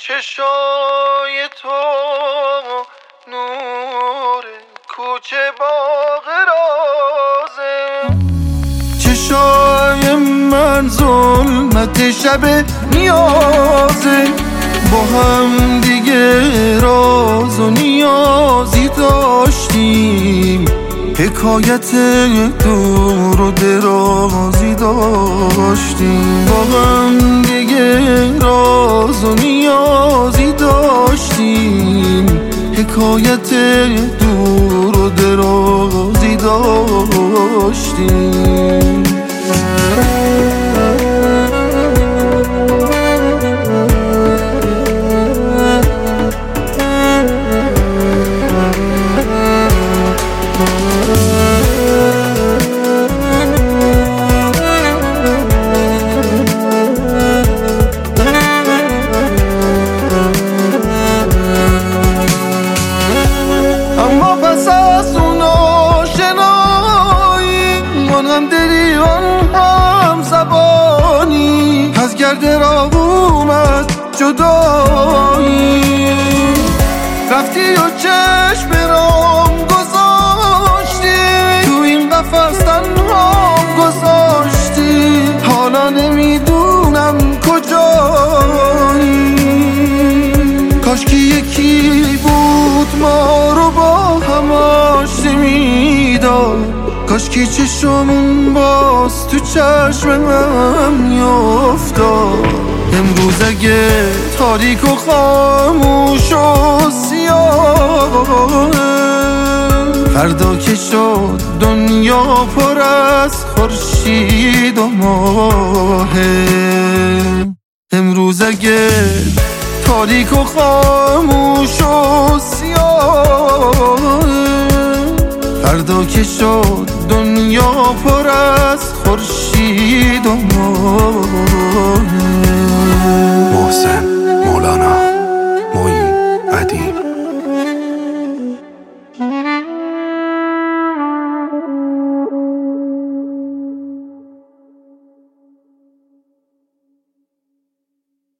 چشای تو نور کوچه باغ رازه، چشای من ظلمت شب نیازه، با هم دیگه راز و نیازی داشتیم، حکایت دور و درازی داشتیم، با هم دیگه راز و نیازی داشتیم، حکایت دور و درازی داشتیم. از گرد راه اومد جدایی، رفتی و چشم رام گذاشتی، تو این قفس تنهام گذاشتی، حالا نمیدونم کجایی. کاش که یکی بود ما رو با هم آشتی میداد، کاش که چشمون باز تو چشم من میافتاد. امروز اگه تاریک و خاموش و سیاهه، فردا که شد دنیا پر از خورشید و ماهه. امروز اگه تاریک و خاموش و سیاهه، فردا که شد دنیا پر از خورشید و ماه.